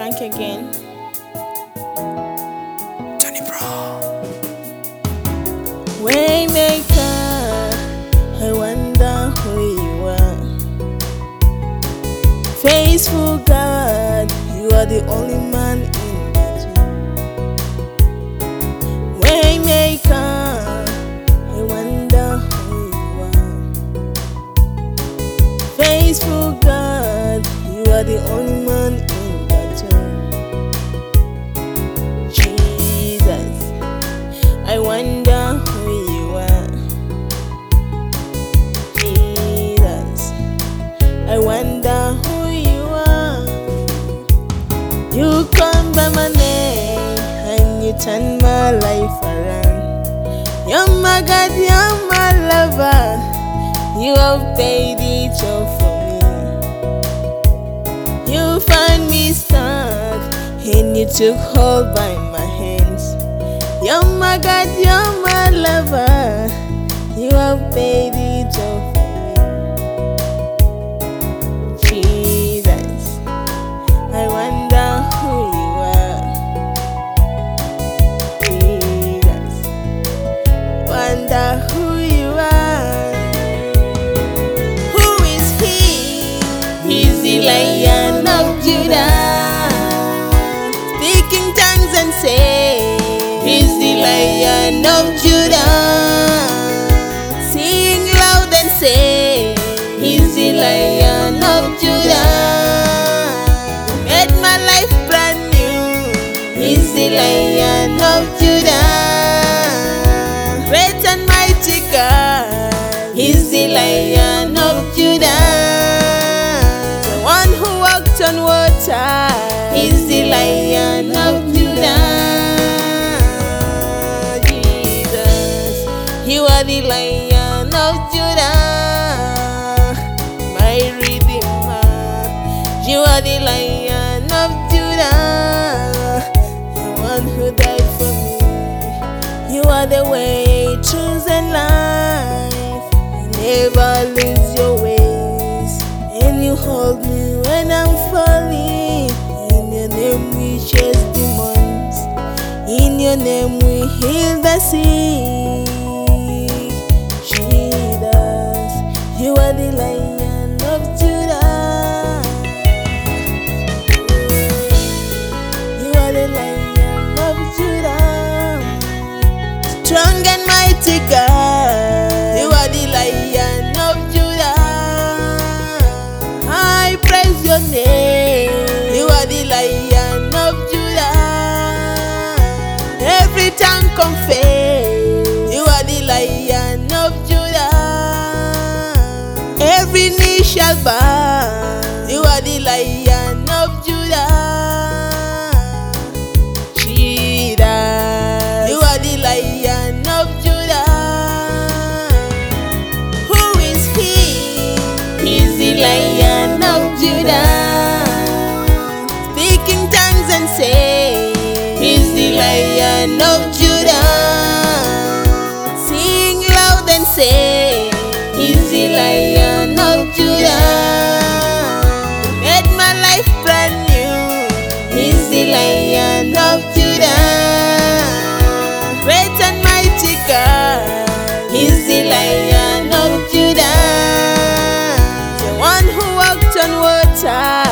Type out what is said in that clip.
Frank again. Johnny Bro. Waymaker, I wonder who you are. Faithful God, you are the only man in between. Waymaker, I wonder who you are. Faithful God, you are the only man in between. Jesus, I wonder who you are. Jesus, I wonder who you are. You come by my name and you turn my life around. You're my God, you're my lover. You have paid it all for me. You found me stuck and you took hold by my hands. You're my God, you're my lover. You have paid it all for me. Jesus, I wonder who you are. Jesus, wonder who you are. Who is he? He's the Lion of Judah, speaking tongues and say, he's the Lion of Judah. Sing loud and say, he's the Lion of Judah. Made my life brand new. He's the Lion of Judah. Great and mighty God. He's the Lion of Judah. The one who walked on water. He's the Lion of Judah. You are the Lion of Judah, my Redeemer. You are the Lion of Judah, the one who died for me. You are the way, truth, and life. You never lose your ways, and you hold me when I'm falling. In your name we chase demons. In your name we heal the sick. You are the Lion of Judah. You are the Lion of Judah. Strong and mighty God. You are the Lion of Judah. I praise your name. You are the Lion of Judah. Every tongue confess. You are the Lion of Judah. Every knee shall bow. You are the Lion of Judah. Jesus, you are the Lion of Judah. Who is he? He's the Lion of Judah, speaking tongues and say, he's the Lion of Judah. Sing loud and say, he's the Lion of Judah. Made my life brand new. He's the Lion of Judah. Great and mighty God. He's the Lion of Judah. The one who walked on water.